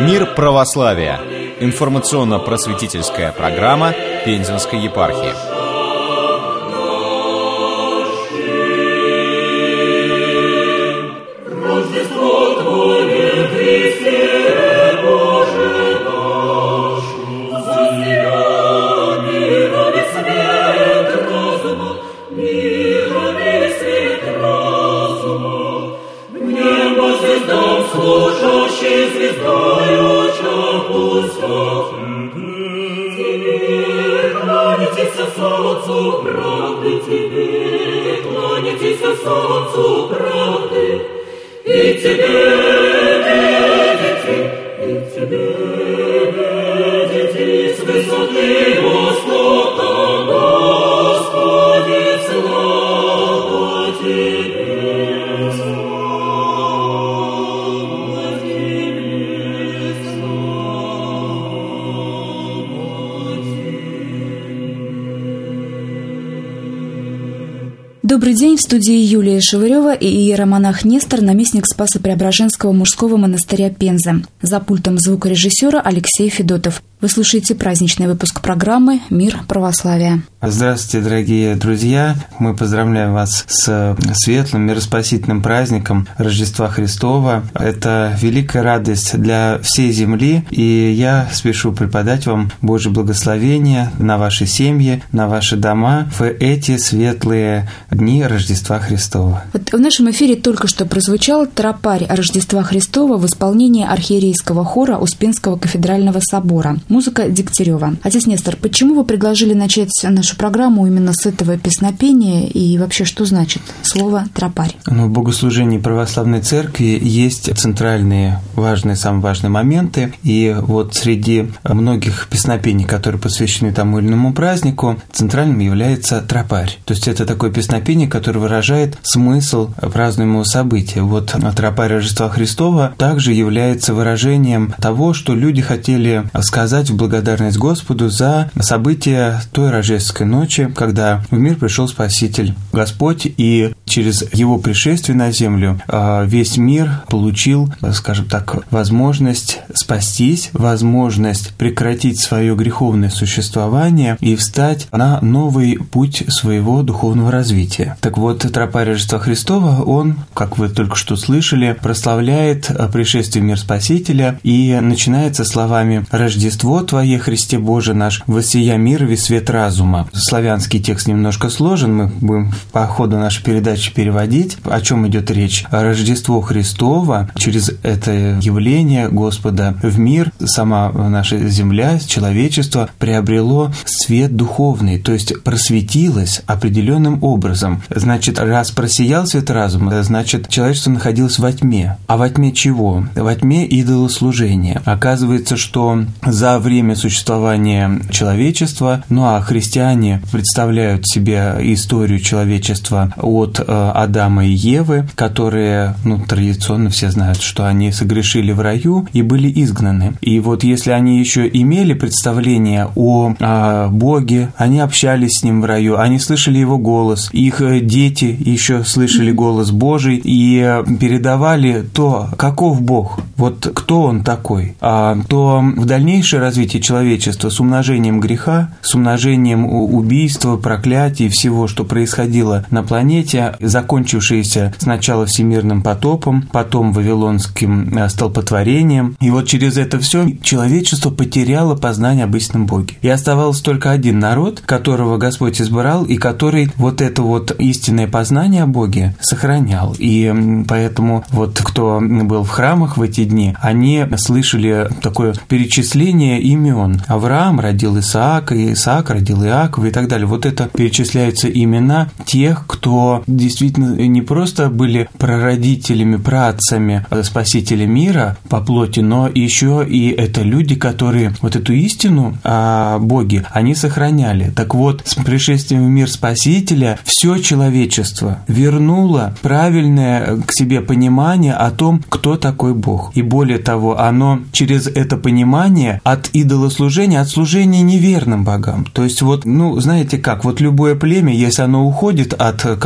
Мир православия. Информационно-просветительская программа Пензенской епархии. Служащий звездою чахуста, тебе кланяйтесь солнцу правды, тебе кланяйтесь солнцу правды, и тебе видите с высоты востока, Господи, слава тебе. Добрый день, в студии Юлия Шевырева и иеромонах Нестор, наместник Спасо-Преображенского мужского монастыря Пенза. За пультом звукорежиссера Алексей Федотов. Вы слушаете праздничный выпуск программы «Мир православия». Здравствуйте, дорогие друзья! Мы поздравляем вас с светлым, мироспасительным праздником Рождества Христова. Это великая радость для всей земли, и я спешу преподать вам Божье благословение на ваши семьи, на ваши дома в эти светлые дни Рождества Христова. Вот в нашем эфире только что прозвучал тропарь Рождества Христова в исполнении архиерейского хора Успенского кафедрального собора. Музыка Дегтярева. Отец Нестор, почему вы предложили начать нашу программу именно с этого песнопения и вообще что значит слово «тропарь»? В богослужении православной церкви есть центральные, самые важные моменты, и вот среди многих песнопений, которые посвящены тому или иному празднику, центральным является тропарь. То есть это такое песнопение, которое выражает смысл празднуемого события. Вот тропарь Рождества Христова также является выражением того, что люди хотели сказать в благодарность Господу за события той рождественской ночи, когда в мир пришел Спаситель Господь, и через Его пришествие на землю весь мир получил, скажем так, возможность спастись, возможность прекратить свое греховное существование и встать на новый путь своего духовного развития. Так вот, тропарь Рождества Христова, он, как вы только что слышали, прославляет пришествие в мир Спасителя и начинается словами «Рождество Твое, Христе Боже наш, воссия мир и свет разума». Славянский текст немножко сложен, мы будем по ходу нашей передачи переводить. О чем идет речь? Рождество Христово, через это явление Господа в мир, сама наша земля, человечество приобрело свет духовный, то есть просветилось определенным образом. Значит, раз просиял свет разума, значит, человечество находилось во тьме. А во тьме чего? Во тьме идолослужения. Оказывается, что за время существования человечества, а христиане представляют себе историю человечества от Адама и Евы, которые, традиционно все знают, что они согрешили в раю и были изгнаны. И вот если они еще имели представление о Боге, они общались с Ним в раю, они слышали Его голос, их дети еще слышали голос Божий и передавали то, каков Бог, вот кто Он такой, то в дальнейшее развитие человечества с умножением греха, с умножением убийства, проклятий, всего, что происходило на планете, закончившееся сначала всемирным потопом, потом вавилонским столпотворением. И вот через это все человечество потеряло познание об истинном Боге. И оставался только один народ, которого Господь избрал, и который вот это вот истинное познание о Боге сохранял. И поэтому вот кто был в храмах в эти дни, они слышали такое перечисление имен. Авраам родил Исаака, Исаак родил Иакова и так далее. Вот это перечисляются имена тех, кто действительно не просто были прародителями, праотцами Спасителя мира по плоти, но еще и это люди, которые вот эту истину о Боге, они сохраняли. Так вот, с пришествием в мир Спасителя все человечество вернуло правильное к себе понимание о том, кто такой Бог. И более того, оно через это понимание от идолослужения, от служения неверным богам. То есть вот, знаете как, вот любое племя, если оно уходит от какого-то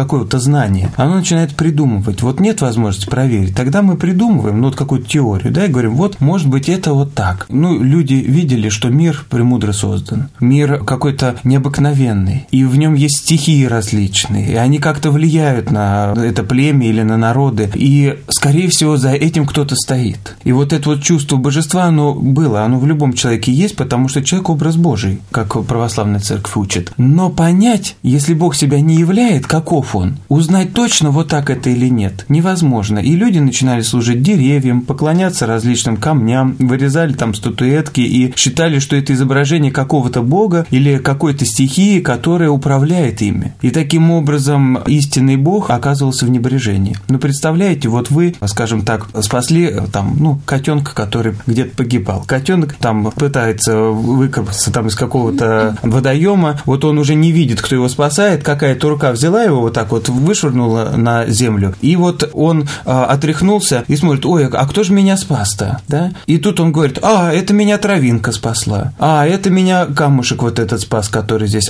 знание, оно начинает придумывать. Вот нет возможности проверить, тогда мы придумываем, вот какую-то теорию, да, и говорим, вот, может быть, это вот так. Люди видели, что мир премудро создан, мир какой-то необыкновенный, и в нем есть стихии различные, и они как-то влияют на это племя или на народы, и, скорее всего, за этим кто-то стоит. И вот это вот чувство божества, оно было, оно в любом человеке есть, потому что человек – образ Божий, как православная церковь учит. Но понять, если Бог себя не являет, каков Он, узнать точно, вот так это или нет, невозможно. И люди начинали служить деревьям, поклоняться различным камням, вырезали там статуэтки и считали, что это изображение какого-то бога или какой-то стихии, которая управляет ими. И таким образом истинный Бог оказывался в небрежении. Представляете, вот вы, скажем так, спасли там, котенка, который где-то погибал. Котенок там пытается выкопаться там из какого-то водоема, вот он уже не видит, кто его спасает, какая-то рука взяла его вот так вот, вышвырнула на землю, и вот он отряхнулся и смотрит, ой, а кто же меня спас-то, да? И тут он говорит, это меня травинка спасла, это меня камушек вот этот спас, который здесь,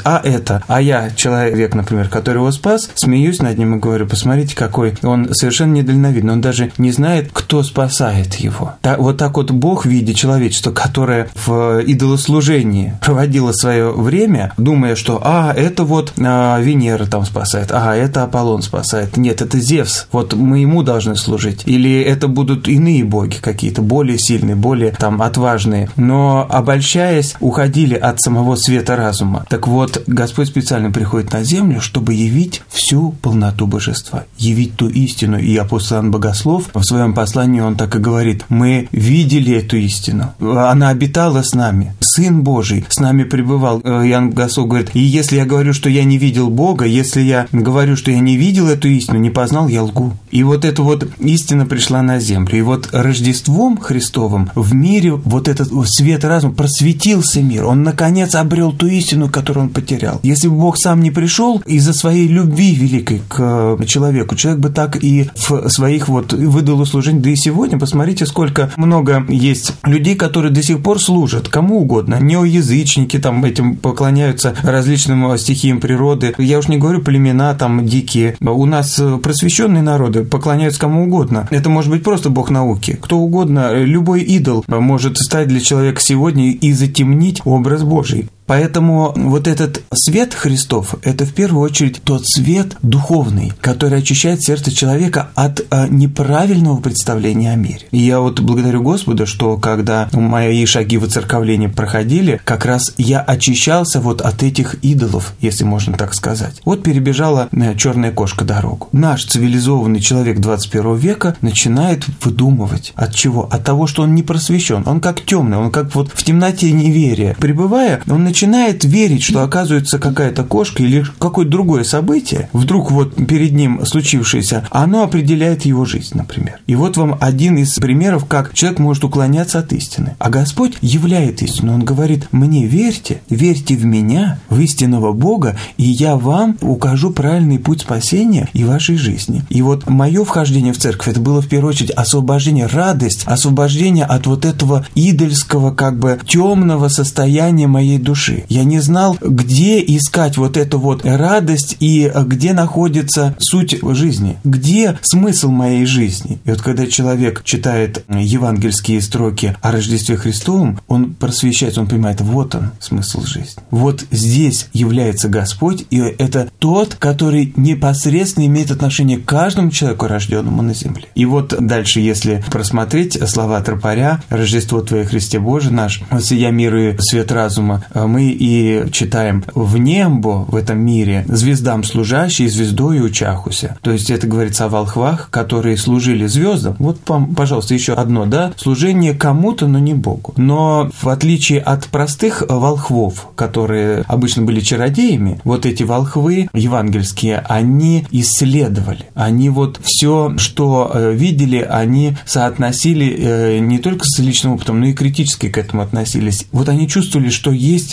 а я, человек, например, который его спас, смеюсь над ним и говорю, посмотрите, какой он совершенно недальновидный, он даже не знает, кто спасает его. Вот так вот Бог в виде человечества, которое в идолослужении проводило свое время, думая, что это вот Венера там спасает, это Аполлон спасает. Нет, это Зевс, вот мы ему должны служить. Или это будут иные боги какие-то, более сильные, более там отважные. Но, обольщаясь, уходили от самого света разума. Так вот, Господь специально приходит на землю, чтобы явить всю полноту божества, явить ту истину. И апостол Иоанн Богослов в своем послании, он так и говорит, мы видели эту истину, она обитала с нами, Сын Божий с нами пребывал. Иоанн Богослов говорит, и если я говорю, что я не видел Бога, если я говорю, что я не видел эту истину, не познал, я лгу. И вот эта вот истина пришла на землю. И вот Рождеством Христовым в мире вот этот свет разума просветился мир. Он, наконец, обрел ту истину, которую он потерял. Если бы Бог сам не пришел из-за своей любви великой к человеку, человек бы так и в своих вот выдал служение. Да и сегодня, посмотрите, сколько много есть людей, которые до сих пор служат кому угодно. Неоязычники там этим поклоняются различным стихиям природы. Я уж не говорю племена там дикие. У нас просвещенные народы поклоняются кому угодно. Это может быть просто бог науки. Кто угодно, любой идол может стать для человека сегодня и затемнить образ Божий. Поэтому вот этот свет Христов – это в первую очередь тот свет духовный, который очищает сердце человека от неправильного представления о мире. И я вот благодарю Господа, что когда мои шаги в воцерковлении проходили, как раз я очищался вот от этих идолов, если можно так сказать. Вот перебежала черная кошка дорогу. Наш цивилизованный человек 21 века начинает выдумывать. От чего? От того, что он не просвещен. Он как темный, он как вот в темноте неверия. Пребывая, он начинает верить, что оказывается какая-то кошка или какое-то другое событие, вдруг вот перед ним случившееся, оно определяет его жизнь, например. И вот вам один из примеров, как человек может уклоняться от истины. А Господь являет истину. Он говорит, мне верьте, верьте в меня, в истинного Бога, и я вам укажу правильный путь спасения и вашей жизни. И вот мое вхождение в церковь, это было в первую очередь освобождение, радость, освобождение от вот этого идольского, как бы темного состояния моей души. Я не знал, где искать вот эту вот радость и где находится суть жизни, где смысл моей жизни. И вот когда человек читает евангельские строки о Рождестве Христовом, он просвещается, он понимает, вот он, смысл жизни. Вот здесь является Господь, и это тот, который непосредственно имеет отношение к каждому человеку, рожденному на земле. И вот дальше, если просмотреть слова тропаря «Рождество Твое, Христе Боже наш, сия миру и свет разума», мы и читаем «в небо в этом мире звездам служащие, звездою учахуся». То есть это говорится о волхвах, которые служили звездам. Вот, пожалуйста, еще одно, да, служение кому-то, но не Богу. Но в отличие от простых волхвов, которые обычно были чародеями, вот эти волхвы евангельские, они исследовали. Они вот все, что видели, они соотносили не только с личным опытом, но и критически к этому относились. Вот они чувствовали, что есть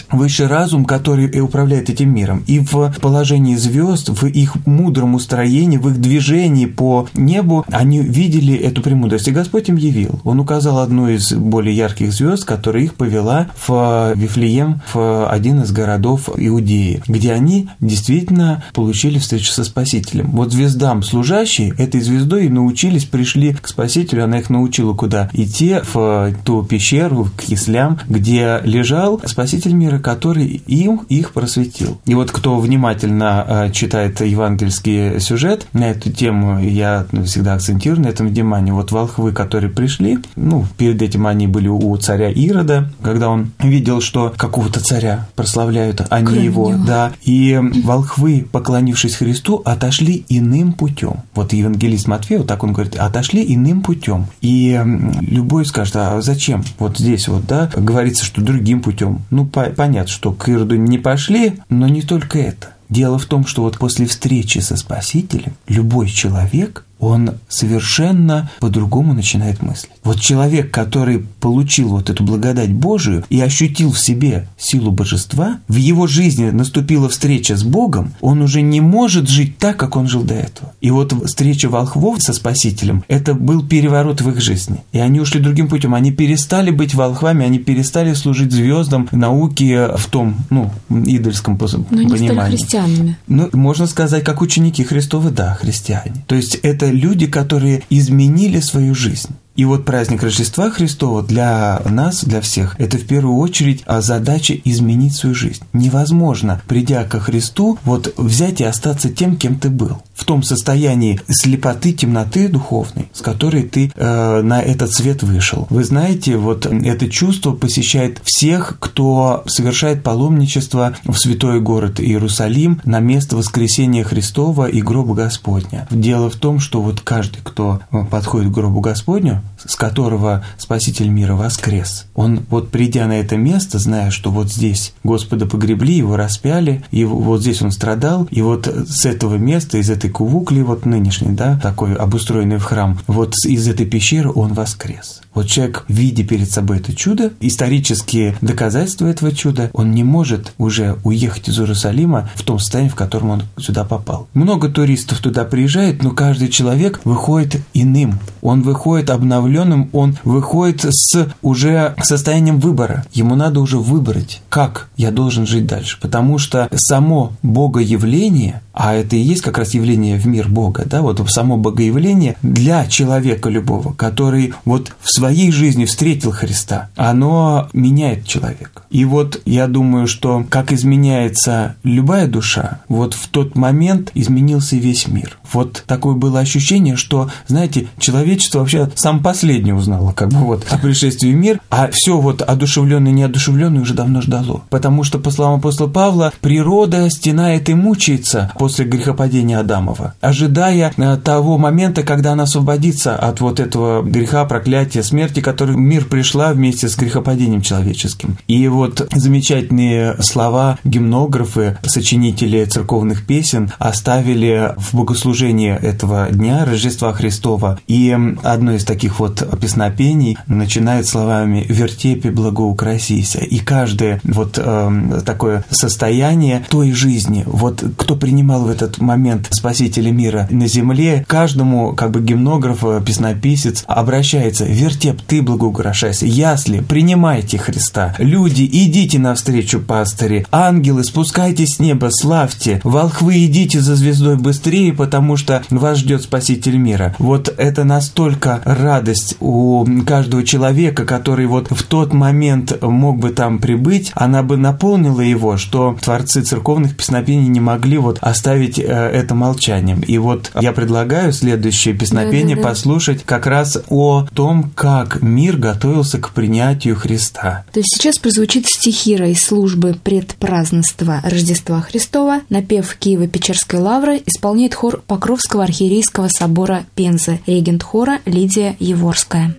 высший разум, который управляет этим миром. И в положении звезд, в их мудром устроении, в их движении по небу, они видели эту премудрость. И Господь им явил. Он указал одну из более ярких звезд, которая их повела в Вифлеем, в один из городов Иудеи, где они действительно получили встречу со Спасителем. Вот звездам служащие этой звездой и научились, пришли к Спасителю, она их научила, куда идти, в ту пещеру, к яслям, где лежал Спаситель мира, который их просветил. И вот кто внимательно читает евангельский сюжет на эту тему, я всегда акцентирую на этом внимание. Вот волхвы, которые пришли, перед этим они были у царя Ирода, когда он видел, что какого-то царя прославляют, а не его. Да. И волхвы, поклонившись Христу, отошли иным путем. Вот евангелист Матфей, вот так он говорит, отошли иным путем. И любой скажет, а зачем? Вот здесь вот, да, говорится, что другим путем. Понятно, что к Ироду не пошли, но не только это. Дело в том, что вот после встречи со Спасителем любой человек, он совершенно по-другому начинает мыслить. Вот человек, который получил вот эту благодать Божию и ощутил в себе силу божества, в его жизни наступила встреча с Богом, он уже не может жить так, как он жил до этого. И вот встреча волхвов со Спасителем, это был переворот в их жизни. И они ушли другим путем. Они перестали быть волхвами, они перестали служить звездам, науке в том, идольском понимании. Но они стали христианами. Можно сказать, как ученики Христовы, да, христиане. То есть это люди, которые изменили свою жизнь. И вот праздник Рождества Христова для нас, для всех, это в первую очередь задача изменить свою жизнь. Невозможно, придя ко Христу, вот взять и остаться тем, кем ты был. В том состоянии слепоты, темноты духовной, с которой ты на этот свет вышел. Вы знаете, вот это чувство посещает всех, кто совершает паломничество в святой город Иерусалим на место воскресения Христова и гроба Господня. Дело в том, что вот каждый, кто подходит к гробу Господню, с которого Спаситель мира воскрес, он вот придя на это место, зная, что вот здесь Господа погребли, его распяли, и вот здесь он страдал, и вот с этого места, из этой кувукли вот нынешней, да, такой обустроенный в храм, вот из этой пещеры он воскрес. Вот человек, видя перед собой это чудо, исторические доказательства этого чуда, он не может уже уехать из Иерусалима в том состоянии, в котором он сюда попал. Много туристов туда приезжает, но каждый человек выходит иным. Он выходит обновленным, он выходит с уже состоянием выбора. Ему надо уже выбрать, как я должен жить дальше. Потому что само богоявление, а это и есть как раз явление в мир Бога, да, вот само богоявление для человека любого, который вот в своей жизни встретил Христа, оно меняет человека. И вот я думаю, что как изменяется любая душа, вот в тот момент изменился весь мир. Вот такое было ощущение, что, знаете, человечество вообще сам последний узнало, как бы вот о пришествии в мир, а все вот одушевленное и неодушевленное уже давно ждало. Потому что, по словам апостола Павла, природа стенает и мучается после грехопадения Адамова, ожидая того момента, когда она освободится от вот этого греха, проклятия, смерти, который в мир пришла вместе с грехопадением человеческим. И вот замечательные слова гимнографы, сочинители церковных песен оставили в богослужении этого дня, Рождества Христова. И одно из таких вот песнопений начинает словами «Вертепе благоукрасися». И каждое вот такое состояние той жизни, вот кто принимал в этот момент Спасителя мира на земле, каждому как бы гимнограф, песнописец обращается: «Вертеп, ты благоукрашайся, ясли, принимайте Христа, люди, идите навстречу пастыре, ангелы, спускайтесь с неба, славьте, волхвы, идите за звездой быстрее, потому что вас ждет Спаситель мира». Вот это настолько радость у каждого человека, который вот в тот момент мог бы там прибыть, она бы наполнила его, что творцы церковных песнопений не могли вот оставить это молчанием. И вот я предлагаю следующее песнопение послушать как раз о том, как мир готовился к принятию Христа. То есть сейчас прозвучит стихира из службы предпразднества Рождества Христова. Напев Киево-Печерской лавры исполняет хор Покровского архиерейского собора Пензы. Регент хора Лидия Еворская.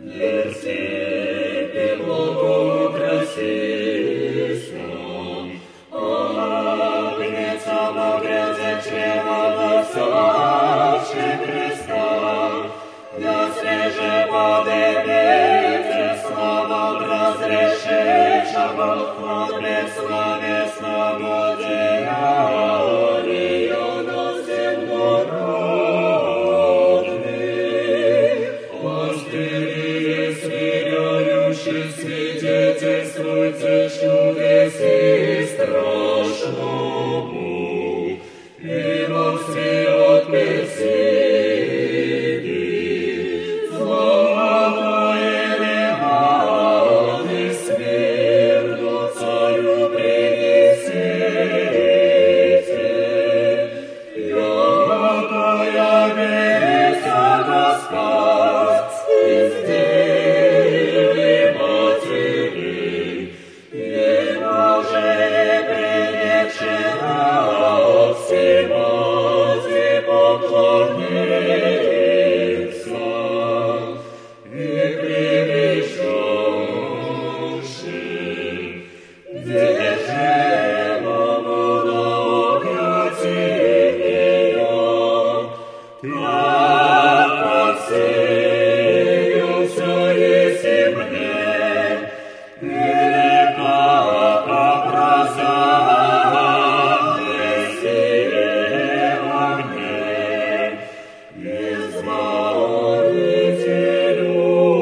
Слава разреши, шаббат, Свидетельствуйте чудеси страшному, и вовсе от Мессии, золотое лиманы смирну царю принесите, якая веся Господь из Девы Матери, Ему же привечера всемази поклониться, и привещавши держимому на объятия, так отсеялся еси мне, велика как роса Мессиева мне, избавителю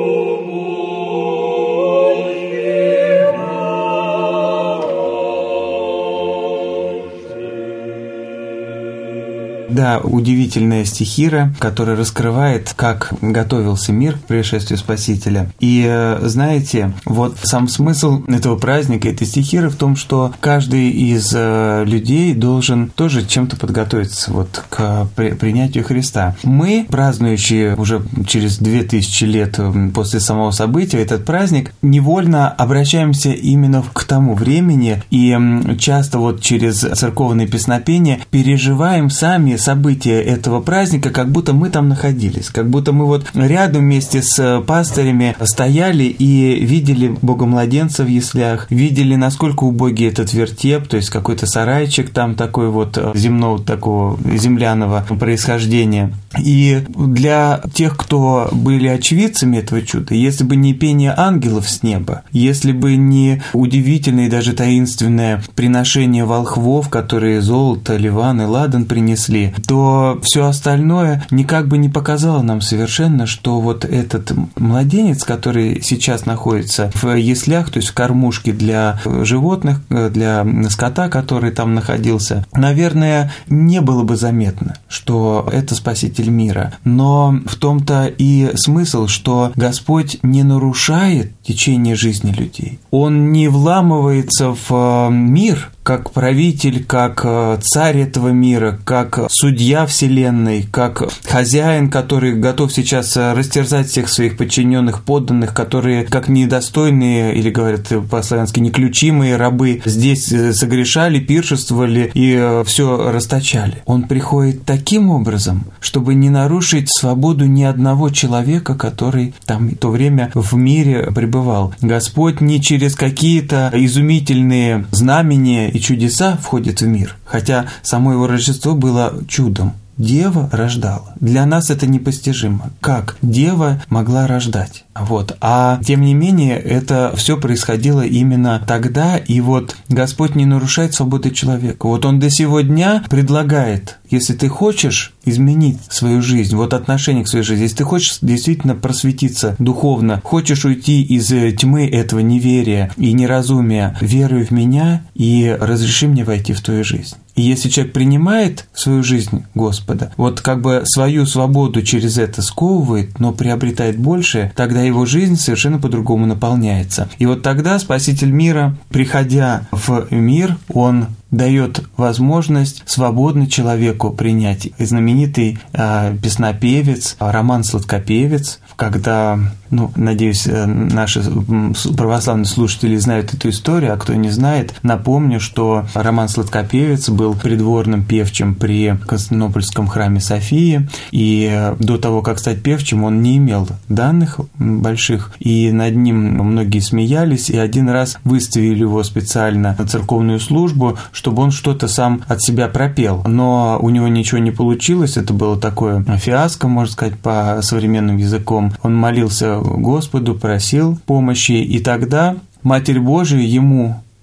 моему. Да, удивительная стихира, которая раскрывает, как готовился мир к пришествию Спасителя. И знаете, вот сам смысл этого праздника, этой стихиры в том, что каждый из людей должен тоже чем-то подготовиться вот к принятию Христа. Мы, празднующие уже через 2000 лет после самого события этот праздник, невольно обращаемся именно к тому времени и часто вот через церковные песнопения переживаем сами события этого праздника, как будто мы там находились, как будто мы вот рядом вместе с пастырями стояли и видели Богомладенца в яслях, видели, насколько убогий этот вертеп, то есть какой-то сарайчик там такой вот земного, такого земляного происхождения. И для тех, кто были очевидцами этого чуда, если бы не пение ангелов с неба, если бы не удивительное и даже таинственное приношение волхвов, которые золото, ливан и ладан принесли, то все остальное никак бы не показало нам совершенно, что вот этот младенец, который сейчас находится в яслях, то есть в кормушке для животных, для скота, который там находился, наверное, не было бы заметно, что это Спаситель мира. Но в том-то и смысл, что Господь не нарушает течение жизни людей. Он не вламывается в мир, как правитель, как царь этого мира, как судья вселенной, как хозяин, который готов сейчас растерзать всех своих подчиненных, подданных, которые, как недостойные, или говорят по-славянски, неключимые рабы, здесь согрешали, пиршествовали и все расточали. Он приходит таким образом, чтобы не нарушить свободу ни одного человека, который там в то время в мире пребывал. Господь не через какие-то изумительные знамения и чудеса входит в мир, хотя само его Рождество было чудом. Дева рождала. Для нас это непостижимо. Как дева могла рождать? Вот. А тем не менее, это все происходило именно тогда, и вот Господь не нарушает свободы человека. Вот Он до сего дня предлагает, если ты хочешь изменить свою жизнь, вот отношение к своей жизни, если ты хочешь действительно просветиться духовно, хочешь уйти из тьмы этого неверия и неразумия, веруй в Меня и разреши мне войти в твою жизнь. И если человек принимает в свою жизнь Господа, вот как бы свою свободу через это сковывает, но приобретает больше, тогда его жизнь совершенно по-другому наполняется. И вот тогда Спаситель мира, приходя в мир, Он дает возможность свободно человеку принять. И знаменитый песнопевец, Роман Сладкопевец, когда, надеюсь, наши православные слушатели знают эту историю, а кто не знает, напомню, что Роман Сладкопевец был придворным певчим при Константинопольском храме Софии, и до того, как стать певчим, он не имел данных больших, и над ним многие смеялись, и один раз выставили его специально на церковную службу, чтобы он что-то сам от себя пропел. Но у него ничего не получилось, это было такое фиаско, можно сказать, по современным языком. Он молился Господу, просил помощи, и тогда Матерь Божия ему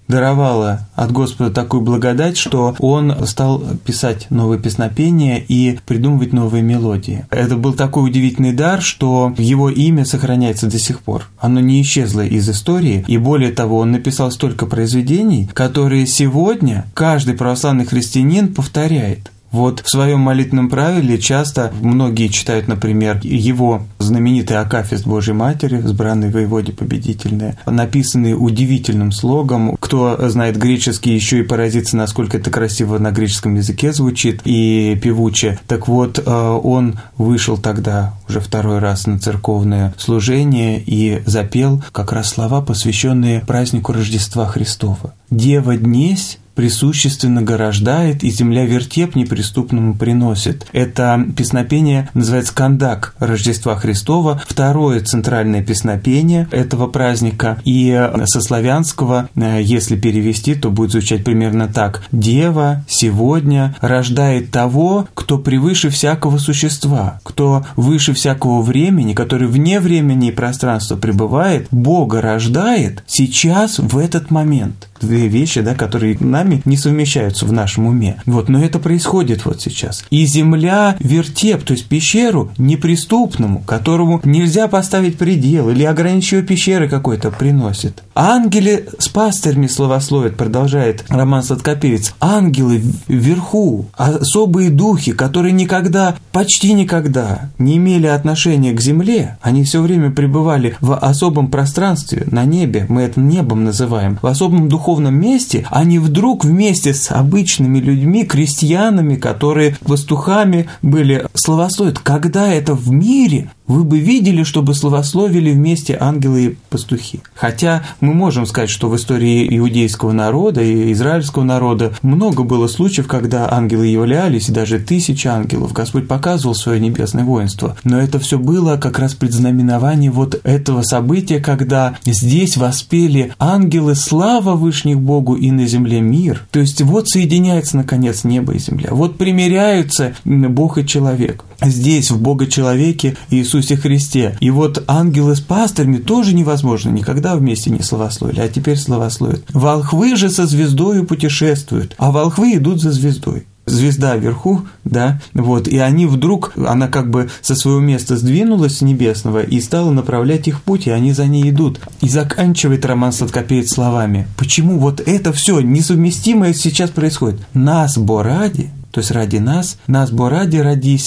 даровала от Господа такую благодать, что он стал писать новые песнопения и придумывать новые мелодии. Это был такой удивительный дар, что его имя сохраняется до сих пор. Оно не исчезло из истории, и более того, он написал столько произведений, которые сегодня каждый православный христианин повторяет. Вот в своем молитвенном правиле часто многие читают, например, его знаменитый акафист Божьей Матери, «Избранной воеводе победительная», написанный удивительным слогом. Кто знает греческий, еще и поразится, насколько это красиво на греческом языке звучит и певуче. Так вот, он вышел тогда уже второй раз на церковное служение и запел как раз слова, посвященные празднику Рождества Христова. «Дева днесь присущественно горождает, и земля вертеп неприступному приносит». Это песнопение называется «Кандак Рождества Христова», второе центральное песнопение этого праздника. И со славянского, если перевести, то будет звучать примерно так: «Дева сегодня рождает того, кто превыше всякого существа, кто выше всякого времени, который вне времени и пространства пребывает, Бога рождает сейчас, в этот момент». Две вещи, да, которые нами не совмещаются в нашем уме. Вот, но это происходит вот сейчас. И земля вертеп, то есть пещеру неприступному, которому нельзя поставить предел или ограничивая пещеры какой-то приносит. Ангелы с пастырями славословят, продолжает Роман Сладкопевец. Ангелы вверху, особые духи, которые никогда, почти никогда не имели отношения к земле, они все время пребывали в особом пространстве, на небе, мы это небом называем, в особом духовном месте, они вдруг вместе с обычными людьми, крестьянами, которые пастухами были, славословят. Когда это в мире, вы бы видели, чтобы славословили вместе ангелы и пастухи. Хотя мы можем сказать, что в истории иудейского народа и израильского народа много было случаев, когда ангелы являлись, и даже 1000 ангелов. Господь показывал свое небесное воинство. Но это все было как раз предзнаменование вот этого события, когда здесь воспели ангелы слава Вышних Богу и на земле мир. То есть вот соединяется наконец небо и земля. Вот примиряются Бог и человек. Здесь, в Бога-человеке Иисусе Христе. И вот ангелы с пастырями тоже невозможно, никогда вместе не славословили, а теперь славословят. Волхвы же со звездою путешествуют, а волхвы идут за звездой. Звезда вверху, да, вот, и они вдруг, она как бы со своего места сдвинулась с небесного и стала направлять их путь, и они за ней идут. И заканчивает Роман Сладкопевец словами: почему вот это все несовместимое сейчас происходит? Нас бо ради, то есть ради нас бо ради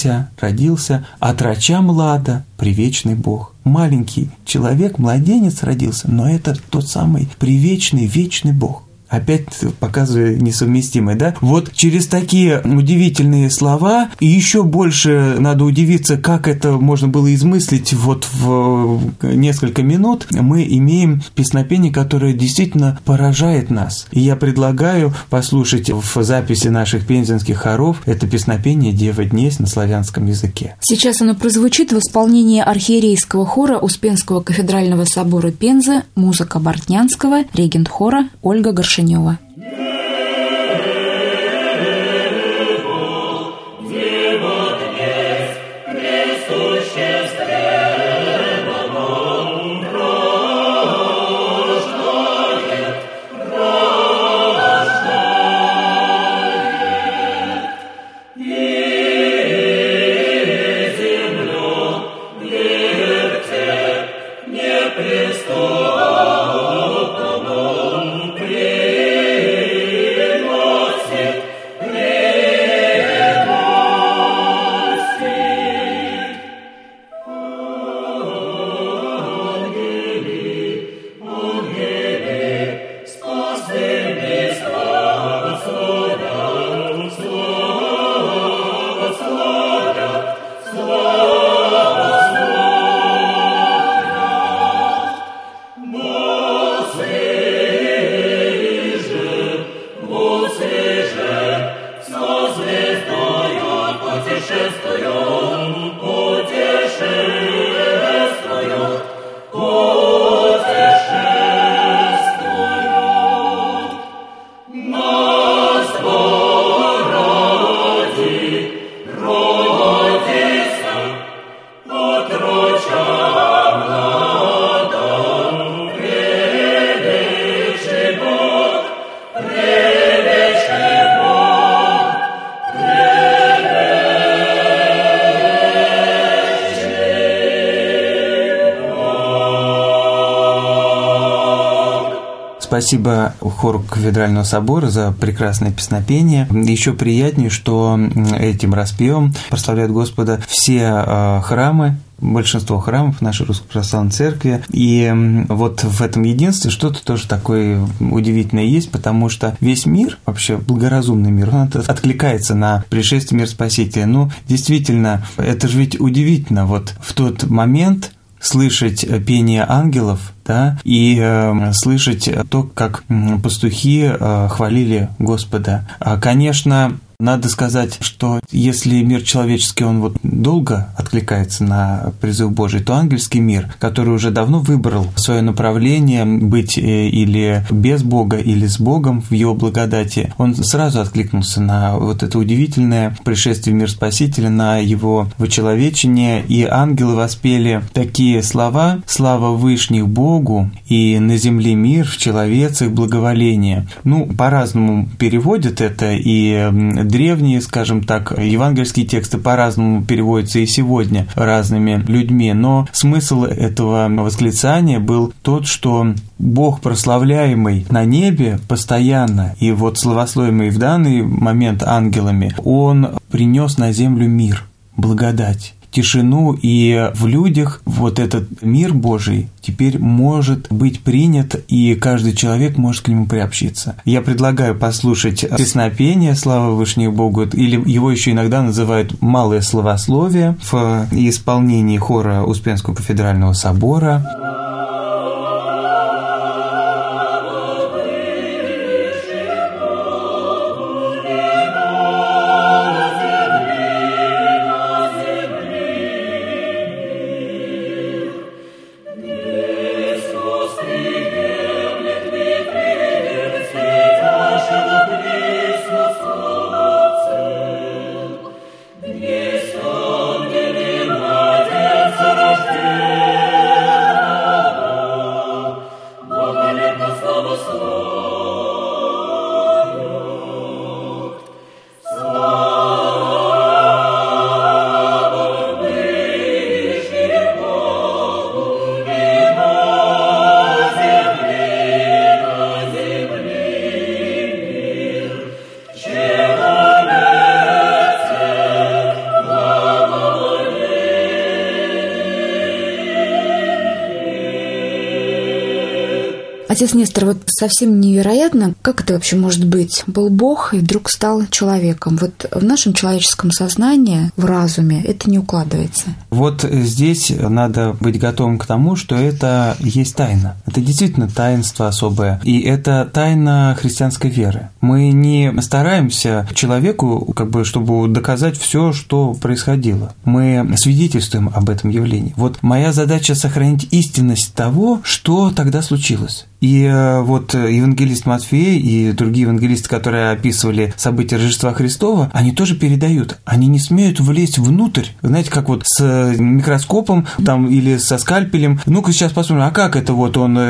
родился, отрача млада, привечный Бог. Маленький человек, младенец родился, но это тот самый привечный, вечный Бог. Опять показывая несовместимое, да? Вот через такие удивительные слова, и еще больше надо удивиться, как это можно было измыслить вот в несколько минут, мы имеем песнопение, которое действительно поражает нас. И я предлагаю послушать в записи наших пензенских хоров это песнопение «Дева днесь» на славянском языке. Сейчас оно прозвучит в исполнении архиерейского хора Успенского кафедрального собора Пензы, музыка Бортнянского, регент хора Ольга Горшенева. Бог Спасибо хору Кафедрального собора за прекрасное песнопение. Еще приятнее, что этим распевом прославляют Господа все храмы, большинство храмов нашей Русской Православной Церкви. И вот в этом единстве что-то тоже такое удивительное есть, потому что весь мир, вообще благоразумный мир, он откликается на пришествие мира Спасителя. Ну, действительно, это же ведь удивительно. Вот в тот момент слышать пение ангелов, да, и слышать то, как пастухи хвалили Господа. Конечно, надо сказать, что если мир человеческий, он вот долго откликается на призыв Божий, то ангельский мир, который уже давно выбрал свое направление быть или без Бога, или с Богом в Его благодати, он сразу откликнулся на вот это удивительное пришествие в мир Спасителя, на Его вочеловечение, и ангелы воспели такие слова: «Слава Вышних Богу, и на земле мир, в человецах благоволение». Ну, по-разному переводят это, и древние, скажем так, евангельские тексты по-разному переводятся и сегодня разными людьми, но смысл этого восклицания был тот, что Бог, прославляемый на небе постоянно и вот славословимый в данный момент ангелами, Он принес на землю мир, благодать, тишину, и в людях вот этот мир Божий теперь может быть принят, и каждый человек может к нему приобщиться. Я предлагаю послушать песнопение «Слава Вышних Богу», или его еще иногда называют «Малое славословие» в исполнении хора Успенского Кафедрального собора. Отец Нестор, вот совсем невероятно, как это вообще может быть? Был Бог и вдруг стал человеком. Вот в нашем человеческом сознании, в разуме это не укладывается. Вот здесь надо быть готовым к тому, что это есть тайна. Это действительно таинство особое. И это тайна христианской веры. Мы не стараемся человеку, чтобы доказать все, что происходило. Мы свидетельствуем об этом явлении. Вот моя задача — сохранить истинность того, что тогда случилось. И вот евангелист Матфей и другие евангелисты, которые описывали события Рождества Христова, они тоже передают. Они не смеют влезть внутрь, знаете, как вот с микроскопом там, или со скальпелем. Ну-ка сейчас посмотрим, а как это вот он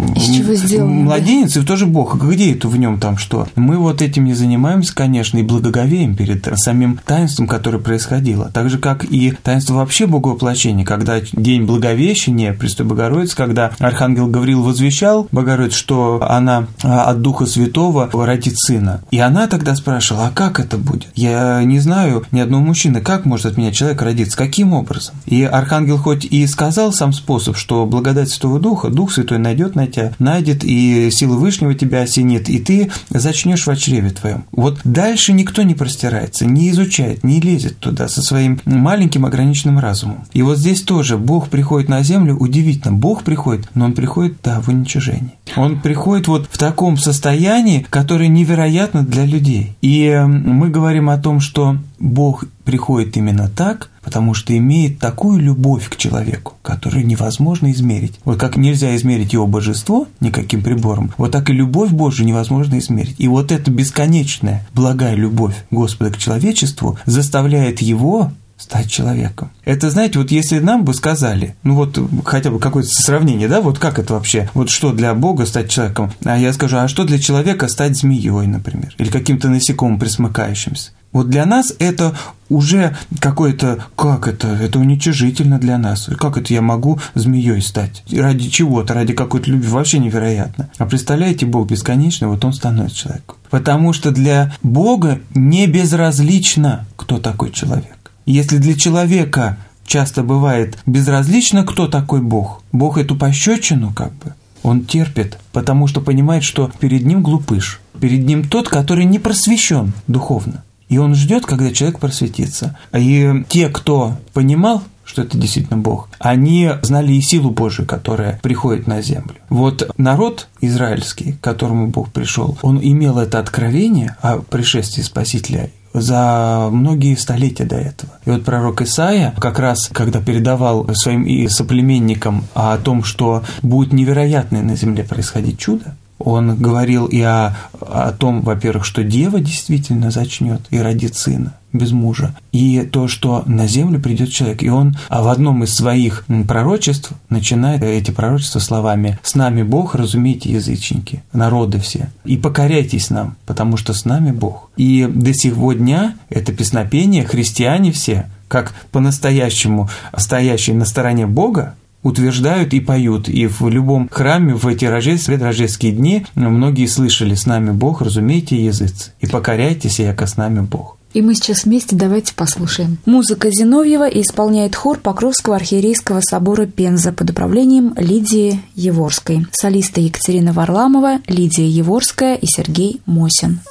младенец и тоже Бог, где это в нем там что? Мы вот этим не занимаемся, конечно, и благоговеем перед самим таинством, которое происходило. Так же, как и таинство вообще Боговоплощения, когда день Благовещения, Престой Богородицы, когда архангел Гавриил возвещал Богородице, что она от Духа Святого родит сына. И она тогда спрашивала, а как это будет? Я не знаю ни одного мужчины, как может от меня человек родиться, каким образом? И архангел хоть и сказал сам способ, что благодать Святого Духа, Дух Святой найдет на тебя, найдет, и сила Вышнего тебя осенит, и ты зачнешь в чреве твоем. Вот дальше никто не простирается, не изучает, не лезет туда со своим маленьким ограниченным разумом. И вот здесь тоже Бог приходит на землю, удивительно, Бог приходит, но Он приходит, да, в уничижение. Он приходит вот в таком состоянии, которое невероятно для людей. И мы говорим о том, что Бог приходит именно так, потому что имеет такую любовь к человеку, которую невозможно измерить. Вот как нельзя измерить его божество никаким прибором, вот так и любовь Божию невозможно измерить. И вот эта бесконечная, благая любовь Господа к человечеству заставляет его стать человеком. Это, знаете, вот если нам бы сказали, ну вот хотя бы какое-то сравнение, да, вот как это вообще, вот что для Бога стать человеком, а я скажу, а что для человека стать змеей, например, или каким-то насекомым пресмыкающимся. Вот для нас это уже какое-то, как это уничижительно для нас. Как это я могу змеей стать? Ради чего-то, ради какой-то любви, вообще невероятно. А представляете, Бог бесконечный, вот Он становится человеком. Потому что для Бога не безразлично, кто такой человек. Если для человека часто бывает безразлично, кто такой Бог, Бог эту пощечину он терпит, потому что понимает, что перед ним глупыш, перед ним тот, который не просвещен духовно. И он ждет, когда человек просветится. И те, кто понимал, что это действительно Бог, они знали и силу Божию, которая приходит на землю. Вот народ израильский, к которому Бог пришел, он имел это откровение о пришествии Спасителя за многие столетия до этого. И вот пророк Исаия, как раз когда передавал своим соплеменникам о том, что будет невероятное на земле происходить чудо, он говорил и о том, во-первых, что дева действительно зачнет и родит сына без мужа, и то, что на землю придет человек. И он в одном из своих пророчеств начинает эти пророчества словами: «С нами Бог, разумейте, язычники, народы все, и покоряйтесь нам, потому что с нами Бог». И до сего дня это песнопение христиане все, как по-настоящему стоящие на стороне Бога, утверждают и поют. И в любом храме в эти рождественские дни многие слышали: «С нами Бог, разумейте, языцы, и покоряйтесь, яко с нами Бог». И мы сейчас вместе давайте послушаем. Музыка Зиновьева исполняет хор Покровского архиерейского собора Пенза под управлением Лидии Еворской. Солисты Екатерина Варламова, Лидия Еворская и Сергей Мосин.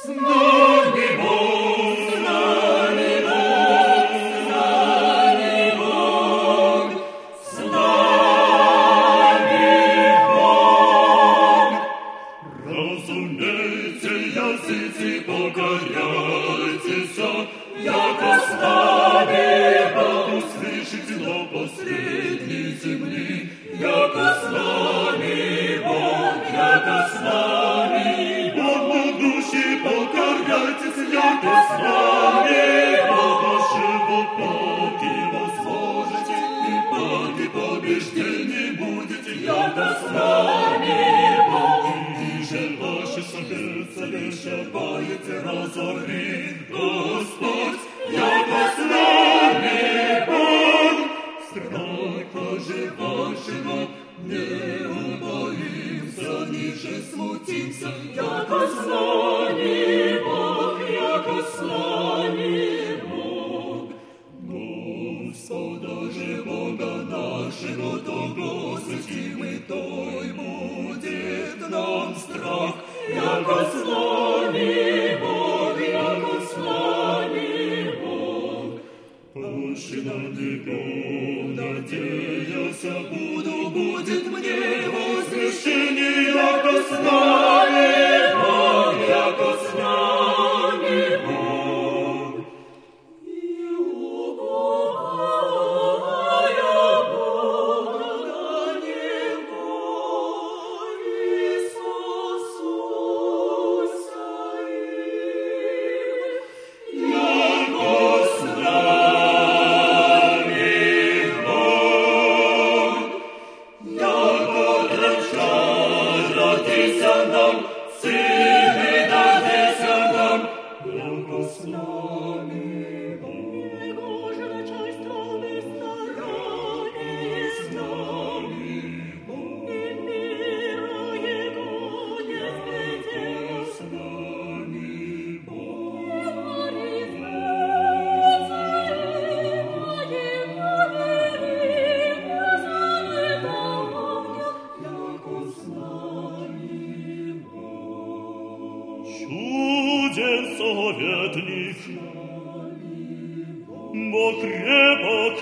Бог крепок,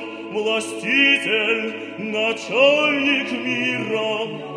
властитель, начальник мира.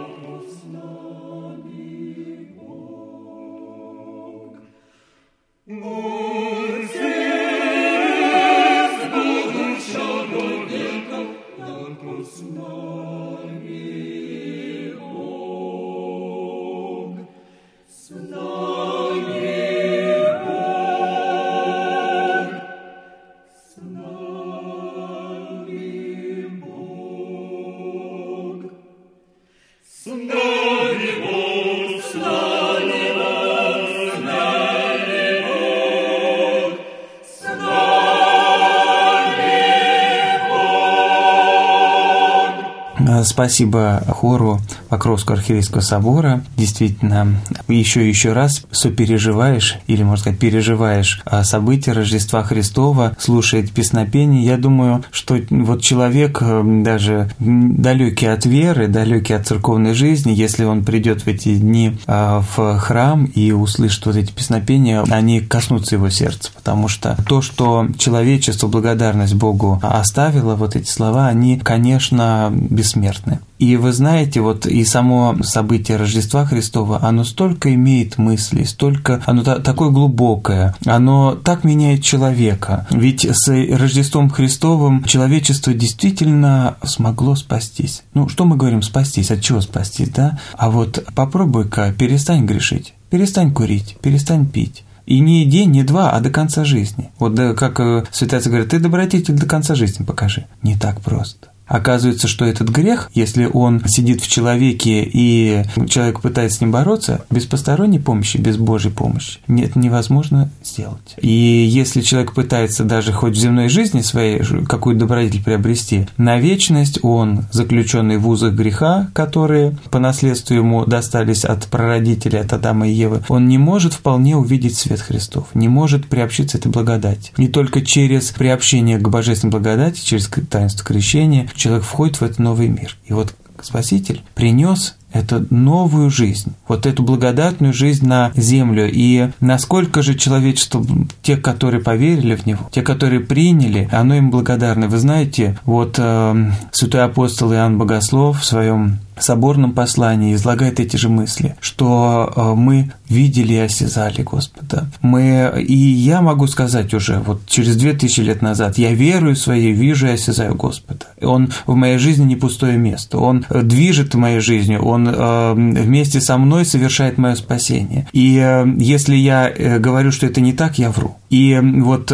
Спасибо хору Покровского архиерейского собора. Действительно, еще раз сопереживаешь, или, можно сказать, переживаешь события Рождества Христова, слушая эти песнопения. Я думаю, что вот человек, даже далекий от веры, далекий от церковной жизни, если он придет в эти дни в храм и услышит вот эти песнопения, они коснутся его сердца, потому что то, что человечество, благодарность Богу оставило, вот эти слова, они, конечно, бессмертны. И вы знаете, вот и само событие Рождества Христова, оно столько имеет мыслей, оно такое глубокое, оно так меняет человека. Ведь с Рождеством Христовым человечество действительно смогло спастись. Что мы говорим спастись? От чего спастись, да? А вот попробуй-ка, перестань грешить, перестань курить, перестань пить. И не день, не два, а до конца жизни. Вот как святые отцы говорят, ты добродетель до конца жизни покажи. Не так просто. Оказывается, что этот грех, если он сидит в человеке и человек пытается с ним бороться, без посторонней помощи, без Божьей помощи, это невозможно сделать. И если человек пытается даже хоть в земной жизни своей какую-то добродетель приобрести, на вечность он, заключенный в узах греха, которые по наследству ему достались от прародителей, от Адама и Евы, он не может вполне увидеть свет Христов, не может приобщиться этой благодати. И только через приобщение к божественной благодати, через таинство крещения, человек входит в этот новый мир. И вот Спаситель принес эту новую жизнь, вот эту благодатную жизнь на землю. И насколько же человечество, те, которые поверили в Него, те, которые приняли, оно им благодарно. Вы знаете, вот святой апостол Иоанн Богослов в своем соборном послании излагает эти же мысли, что мы видели и осязали Господа. И я могу сказать уже, вот через 2000 лет назад, я верую своей, вижу и осязаю Господа. Он в моей жизни не пустое место, Он движет моей жизнью, Он вместе со мной совершает мое спасение. И если я говорю, что это не так, я вру. И вот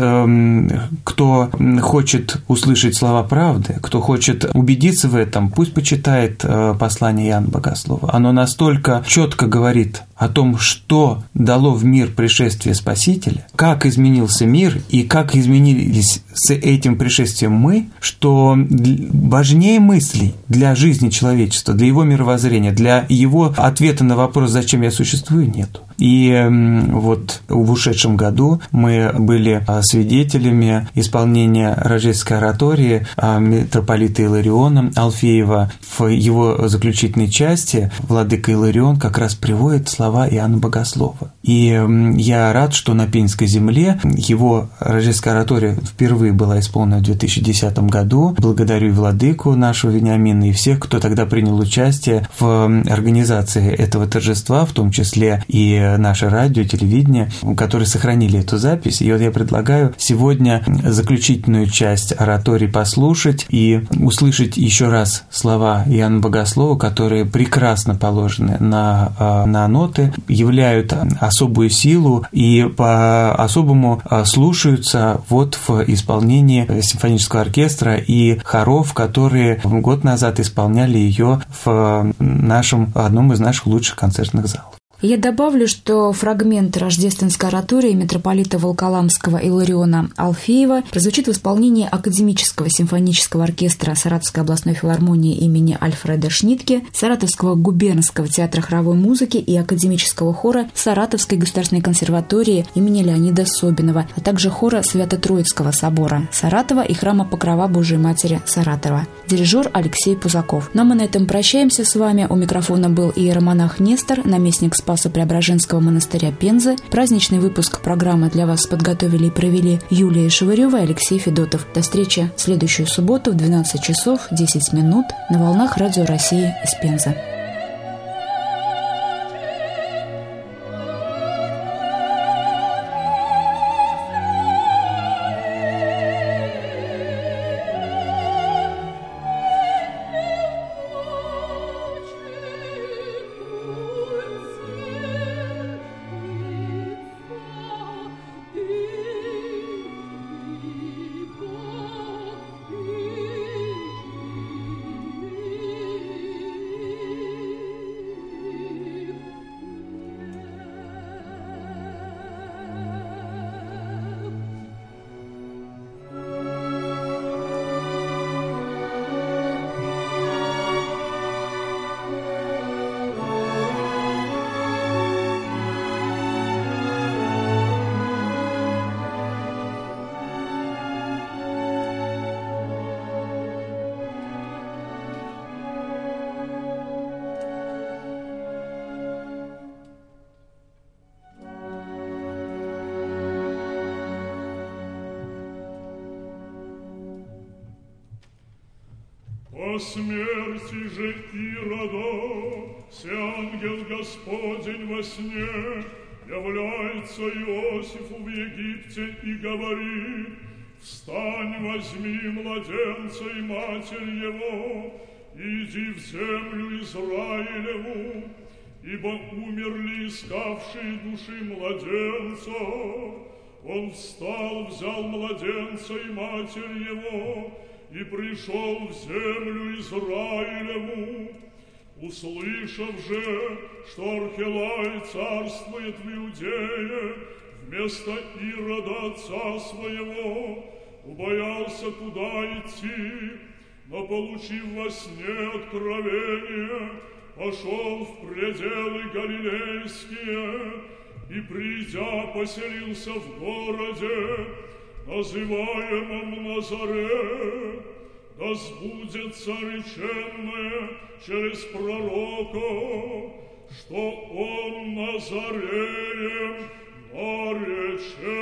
кто хочет услышать слова правды, кто хочет убедиться в этом, пусть почитает послание Иоанна Богослова. Оно настолько четко говорит о том, что дало в мир пришествие Спасителя, как изменился мир и как изменились с этим пришествием мы, что важнее мыслей для жизни человечества, для его мировоззрения, для его ответа на вопрос, зачем я существую, нету. И вот в ушедшем году мы были свидетелями исполнения рождественской оратории митрополита Илариона Алфеева. В его заключительной части владыка Иларион как раз приводит слова Иоанна Богослова. И я рад, что на Пензенской земле его рождественская оратория впервые была исполнена в 2010 году. Благодарю и владыку нашего Вениамина, и всех, кто тогда принял участие в организации этого торжества, в том числе и наше радио, телевидение, которые сохранили эту запись. И вот я предлагаю сегодня заключительную часть оратории послушать и услышать еще раз слова Иоанна Богослова, которые прекрасно положены на ноты, являют особую силу и по-особому слушаются вот в исполнении симфонического оркестра и хоров, которые год назад исполняли ее в одном из наших лучших концертных залов. Я добавлю, что фрагмент рождественской оратории митрополита Волоколамского Илариона Алфеева прозвучит в исполнении академического симфонического оркестра Саратовской областной филармонии имени Альфреда Шнитке, Саратовского губернского театра хоровой музыки и академического хора Саратовской государственной консерватории имени Леонида Собинова, а также хора Свято-Троицкого собора Саратова и храма Покрова Божией Матери Саратова. Дирижер Алексей Пузаков. Но мы на этом прощаемся с вами. У микрофона был иеромонах Нестор, наместник Спасо-Преображенского монастыря Пензы. Праздничный выпуск программы для вас подготовили и провели Юлия Шевырева и Алексей Федотов. До встречи в следующую субботу в 12 часов 10 минут на волнах Радио России из Пензы. По смерти же Ирода ангел Господень во сне является Иосифу в Египте и говорит: «Встань, возьми младенца и матерь его, и иди в землю Израилеву, ибо умерли искавшие души младенца». Он встал, взял младенца и матерь его, и пришел в землю Израилеву. Услышав же, что Архилай царствует в Иудее вместо Ирода отца своего, убоялся туда идти, но, получив во сне откровение, пошел в пределы галилейские и, придя, поселился в городе, называемом Назарет, да сбудется реченное через пророка, что он Назареем наречется.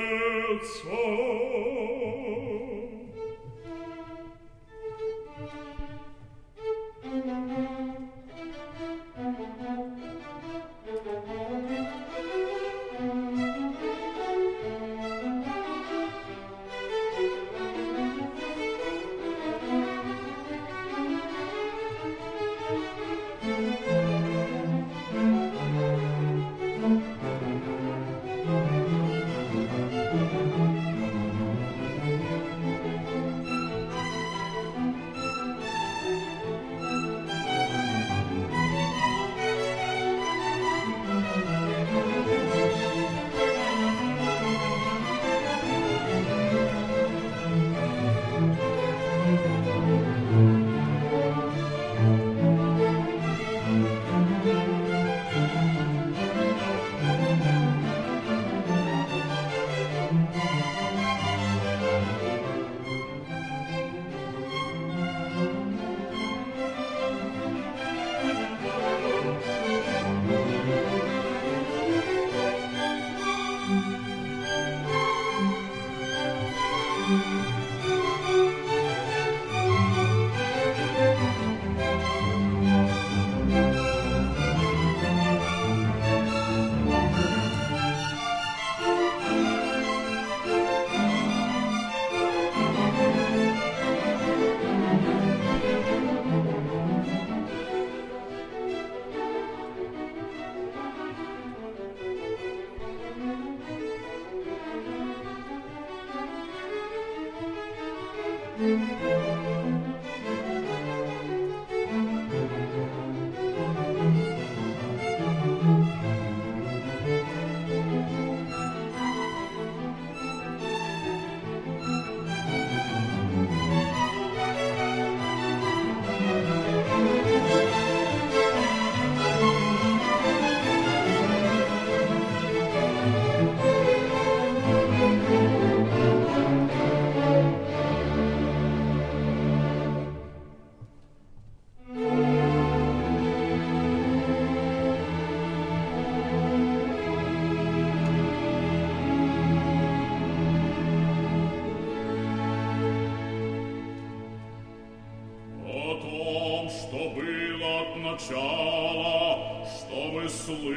начала, что вы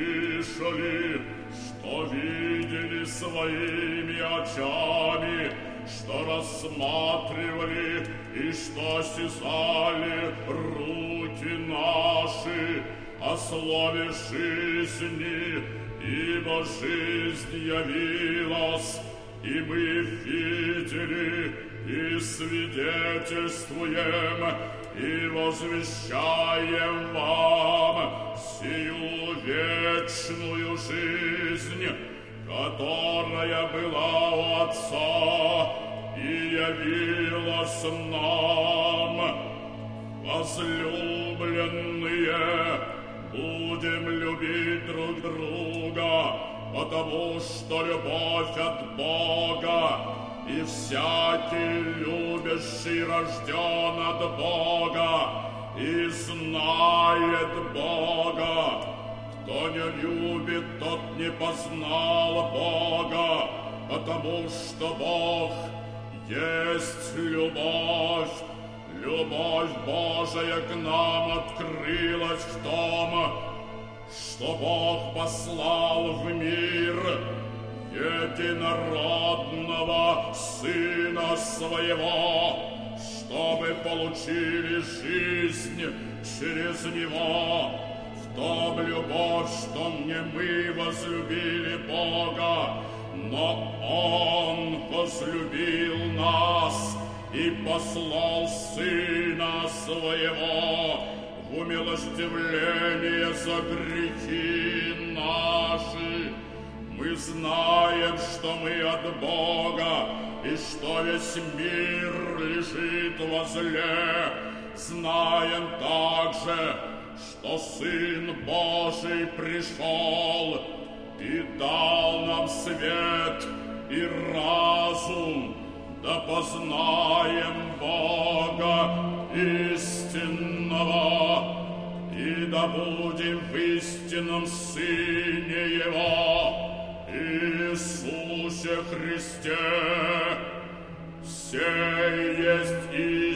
слышали, что видели своими очами, что рассматривали и что осязали руки наши о слове жизни, ибо жизнь явилась, и мы видели, и свидетельствуем, и возвещаем вам сию вечную жизнь, которая была у Отца и явилась нам. Возлюбленные, будем любить друг друга, потому что любовь от Бога, и всякий любящий рожден от Бога и знает Бога. Кто не любит, тот не познал Бога, потому что Бог есть любовь. любовь Божия к нам открылась в том, что Бог послал в мир единородного Сына Своего, чтобы получили жизнь через Него. В том любовь, что не мы возлюбили Бога, но Он возлюбил нас и послал Сына Своего в умилостивление за грехи наши. Мы знаем, что мы от Бога, и что весь мир лежит во зле. Знаем также, что Сын Божий пришел и дал нам свет и разум, да познаем Бога истинного, и да будем в истинном Сыне Его, Иисусе Христе. Сей есть